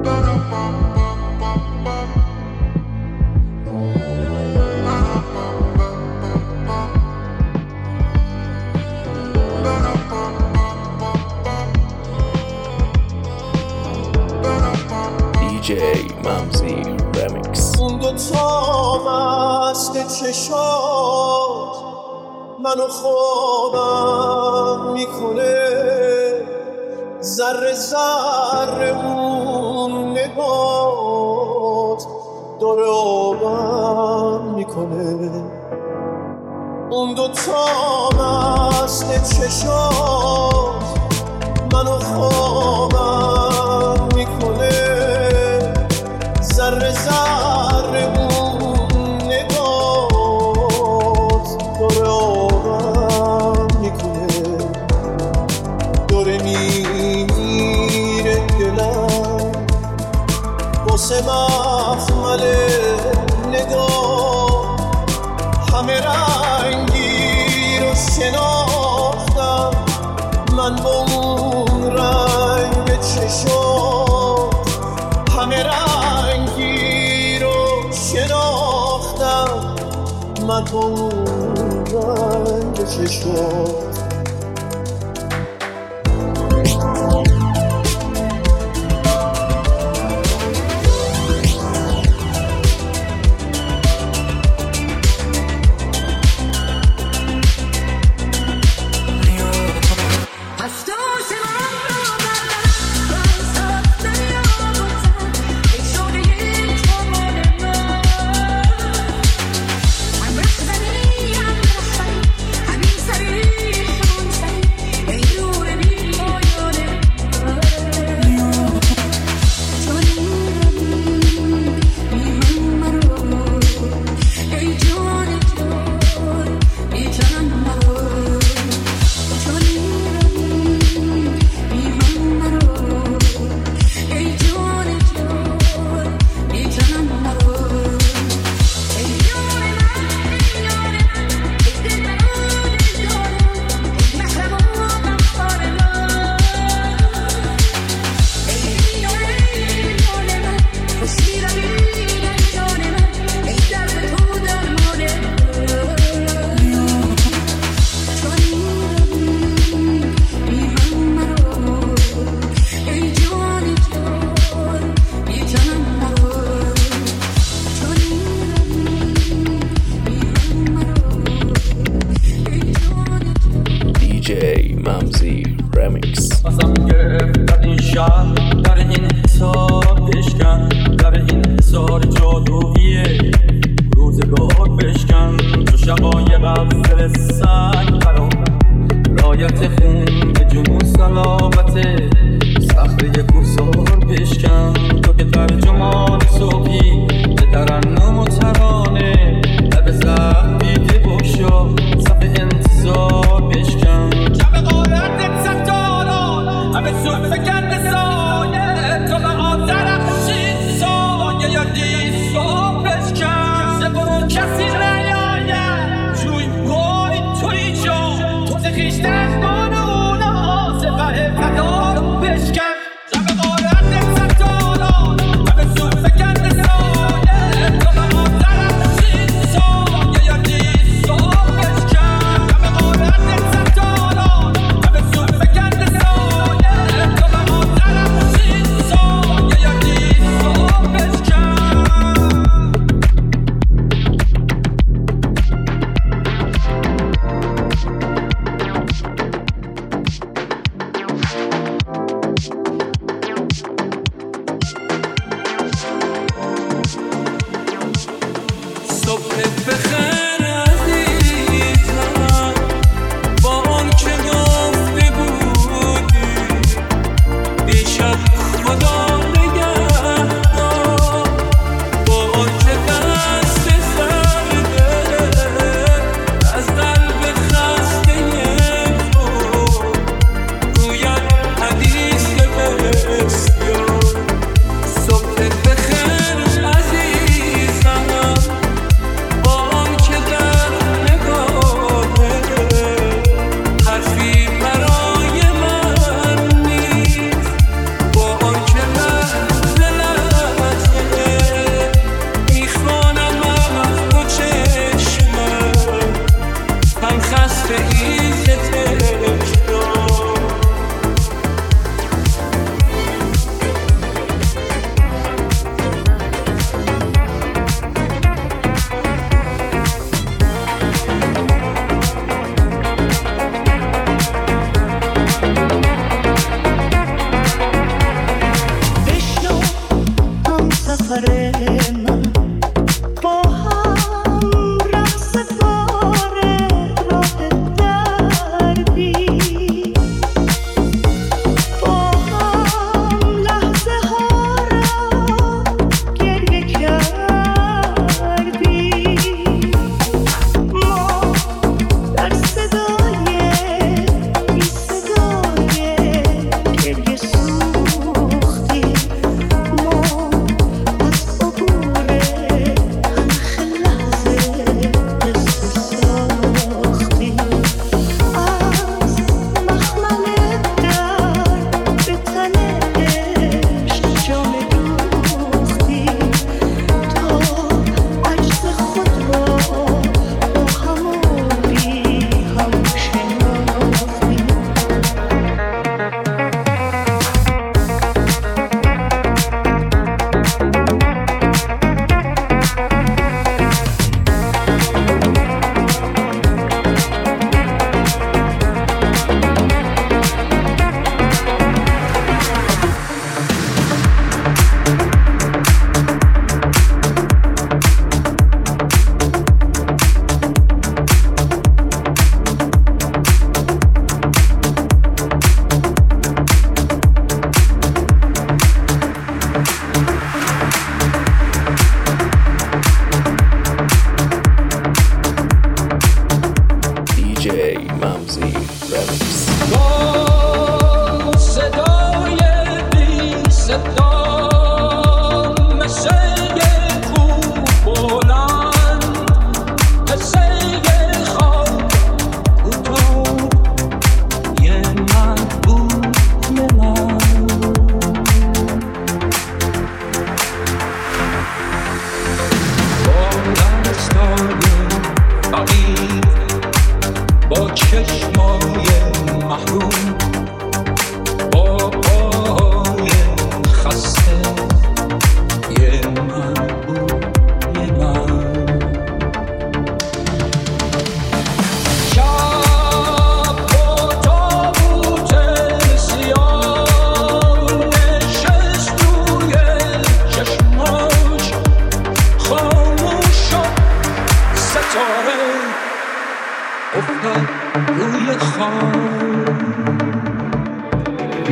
DJ ممزی رمیکس. اون دوتا مست چشات منو خوابم میکنه، ذره ذره اون نگات داره آبم میکنه. اون دوتا مست چشات منو خوابم میکنه، ذره ذره اون نگات داره آبم میکنه. داره میمیره دلم واسه مخمل نگاه، همه رنگی رو شناختم من با اون رنگ چشات، همه رنگی رو شناختم من با اون رنگ چشات. I'm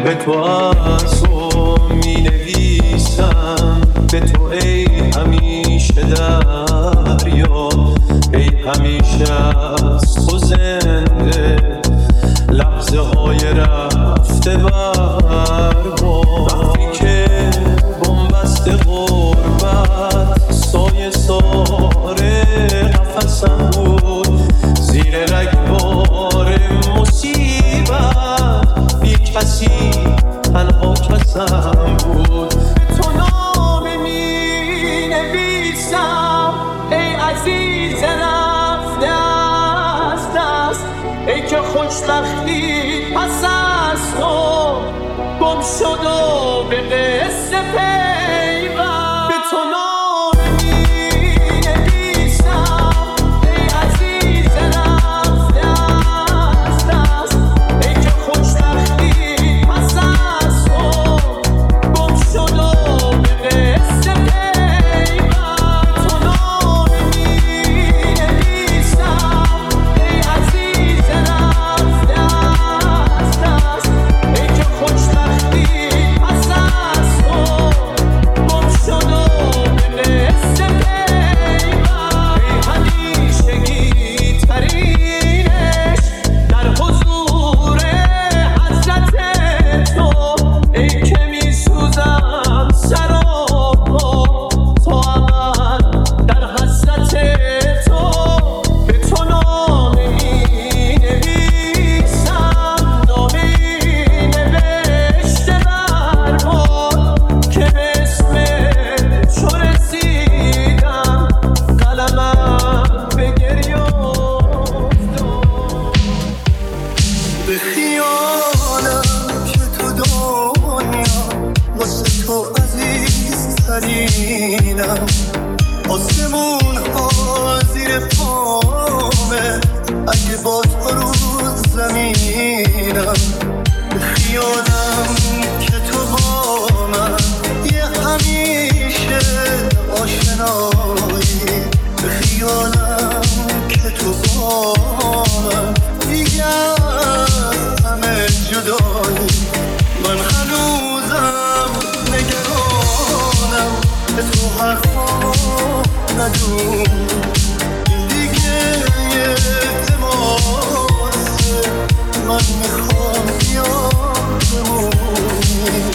به تو از می نویسم، به تو ای همیشه دریا، ای همیشه از تو زنده لحظه های رفته بر ما. وقتی که بنبست غربت سایه ساره قفصم بود، زیر رگبار مصیبت بی کسی تنها کسم بود. تو نامه می نویسم ای عزیز رفته از دست، ای که خوشبختی پس از تو گم شد و به قصه پیوند. به تو نامه می نویسم ای عزیز رفته از دست، ای که خوشبختی پس از تو گم شد و به قصه پیوند. تو نامه می نویسم ای عزیز رفته از دست، ای که خوشبختی پس از تو گم شد و به قصه پیوند. ای همیشگی ترینش در حضور حضرت تو، ای که می سوزم سراپا تو عمل در حسرت تو. به تو نامه می نویسم، نامه ای نوشته بر باد که به اسم تو رسیدم، قلمم به گریه افتاد. به خیالم که تو دنیا واسه تو عزیزترینم، آسمون ها زیر پامه اگه با تو رو زمینم. به خیالم که تو با من یه همیشه آشنایی، به خیالم که تو با من دیگه از همه جدایی. من هنوزم نگرانم به تو حرفا ندون، این دیگه یه تماسه، من میخوام بیام بمونی.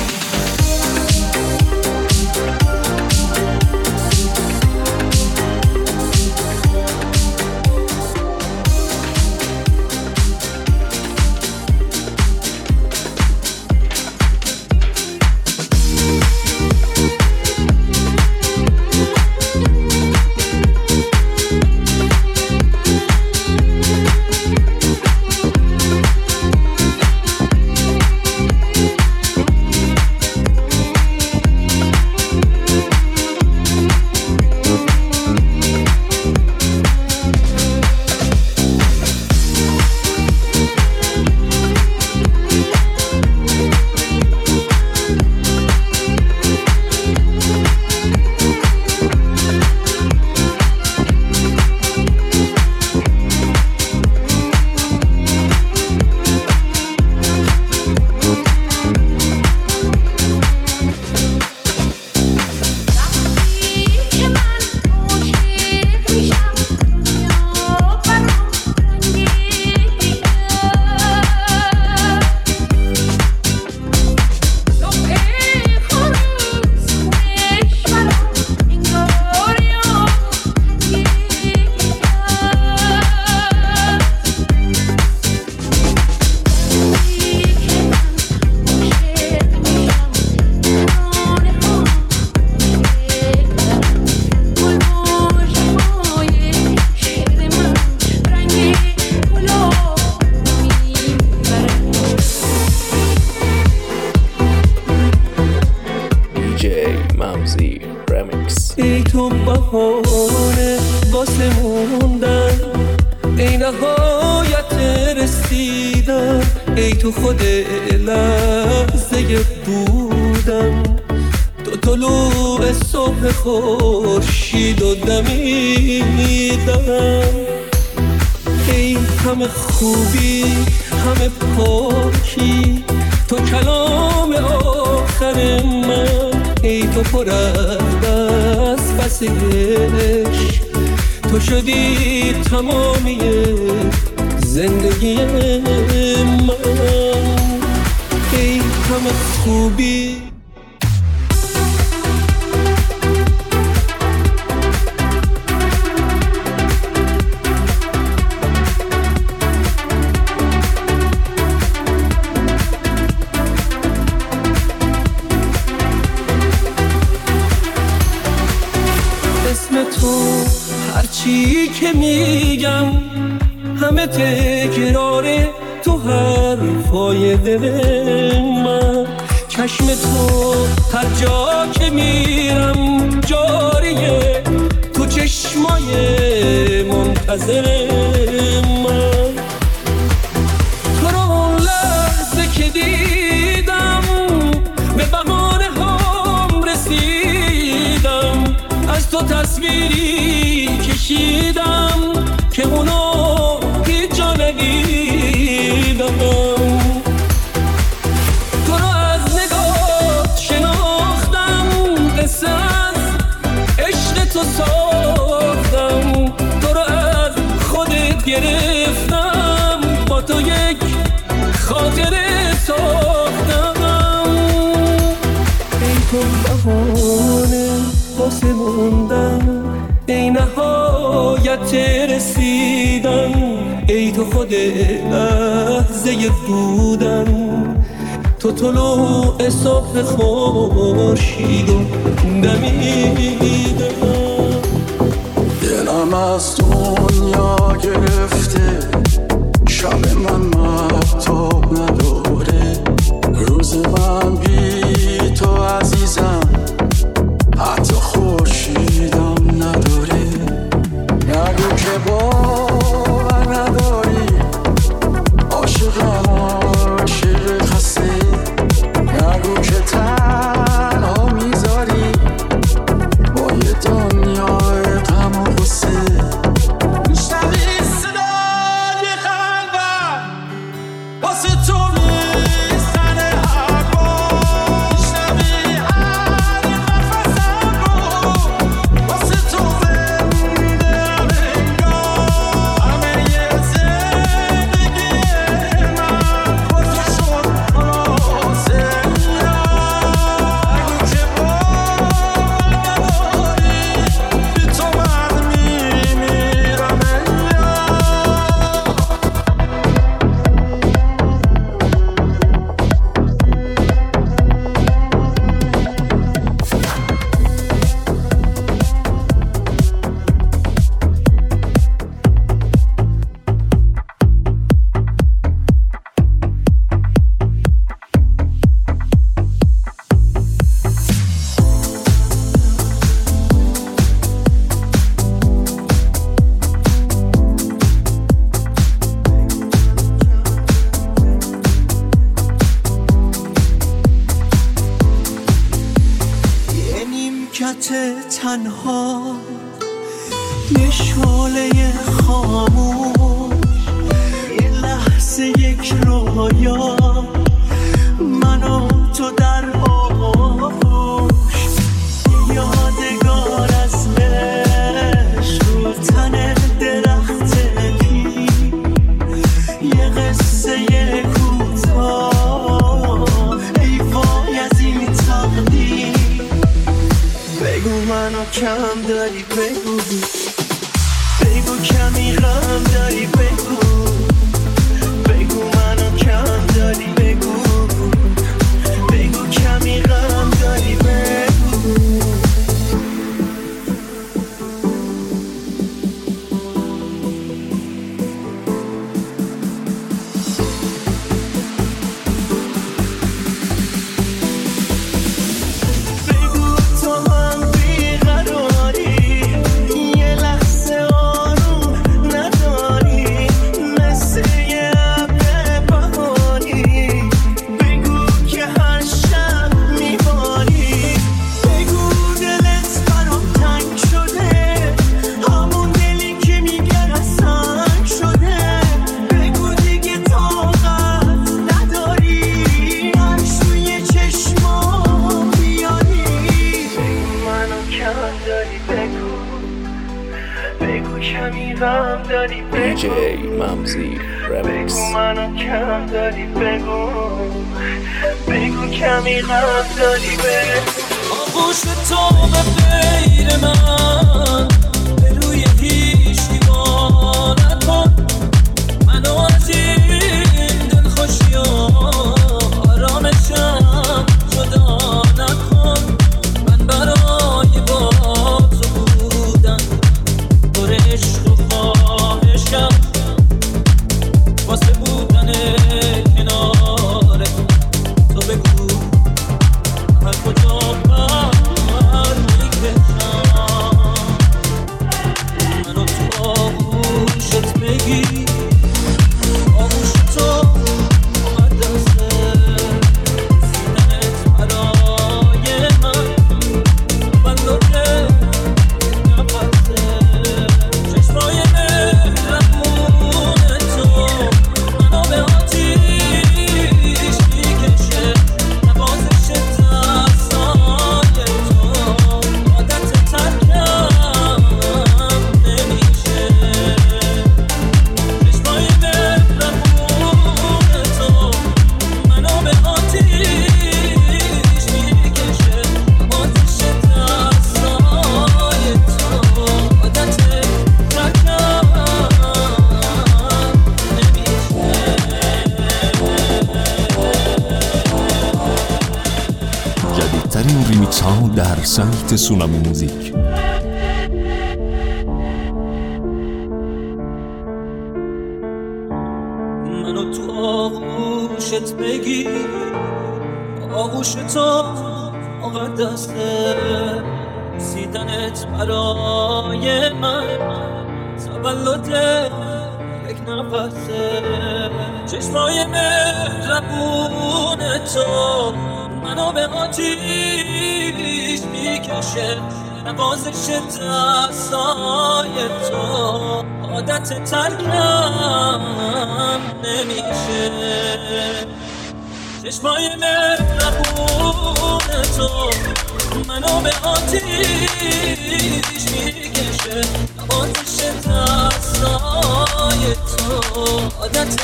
ای تو بهانه واسه موندن، ای نهایت رسیدن، ای تو خود لحظه بودن، تو طلوع صبح خورشید و دمیدن. ای همه خوبی همه پاکی تو کلام آخر من، ای تو پر از بس عشق، تو شدی تمامی زندگی من، ای همه خوبی. هرچی که میگم همه تکراره تو حرفای دل من، چشم تو هر جا که میرم جاریه، تو چشمای منتظر من، تو رو لحظه که دیدم به بهانه هم رسیدم، از تو تصویری کشیدم که اونو هیچ جا ندیدم، تو رو از نگاه شناختم، قصه از عشق تو ساختم، تو رو از خودت گرفتم، با تو یک خاطره ساختم، ای تو بهانه واسه موندن، ای نهایت رسیدن، ای تو خود لحظه بودن، تو طلوع صبح خورشید و دمیدن. دلم از دنیا گرفته، شب من مهتاب نداره، روز من بی تو عزیزم حتی خورشیدم نداره، نگو که باور نداری، عاشقم عاشق خسته، نگو که تنها میذاری با یه دنیای غم و غصه، میشنوی صدای قلبم واسه تو میزنه هر بار، میشنوی هر نفسم رو واسه تو زنده انگار، همه یه زندگی من واسه شد خلاصه، نگو که باور نداری، بی تو من میمیرم یه نیمکت تنها، یه شعله خاموش، یه لحظه یک رویا، من و تو در آغوش، یه یادگار از عشق رو تن درخت پیر، یه قصه کوتاه، ای وای از این تقدیر، بگو منو کم داری، بگو بگو کمی غم داری، بگو بگو منو کم داری، بگو بگو کمی غم داری، بگو بگو تو هم بیقراری، یه لحظه آروم نداری، مثل یه ابر بهاری، بگو که هر شب میباری، کمی غم داری بگو DJ ممزی رمیکس. بگو منو کم داری بگو کمی غم داری بگو آغوش تو به غیر من به روی هیچ دیوار نکن منو از این دلخوشی آرامشم جدا نکن من برای با تو بودن پر عشق و خواهشم واسه بودن کنار تو بگو هر کجا پر میکشم منو تو آغوشت بگی آغوش تو مقدسه سینه‌ت برای من بلده نفسه چشمای مهربون تو منو به آتیش میکشه نوازش دستای تو عادت ترکم نمیشه چشمای مهربون تو منو به آتیش میکشه نوازش دستای تو عادت ترکم جدیدترین ریمیکس ها در سایت سونامی موزیک. منو تو آغوشت بگی آغوش تو مقدسه سیدنت برای من تولد یک نفسه چشمای مهربون تو منو به آتیش میکشه نوازش دستای تو عادت ترکم نمیشه چشمای مهربون تو منو به آتیش میکشه نوازش دستای تو عادت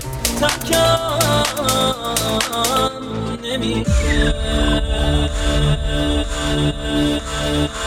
ترکم نمیشه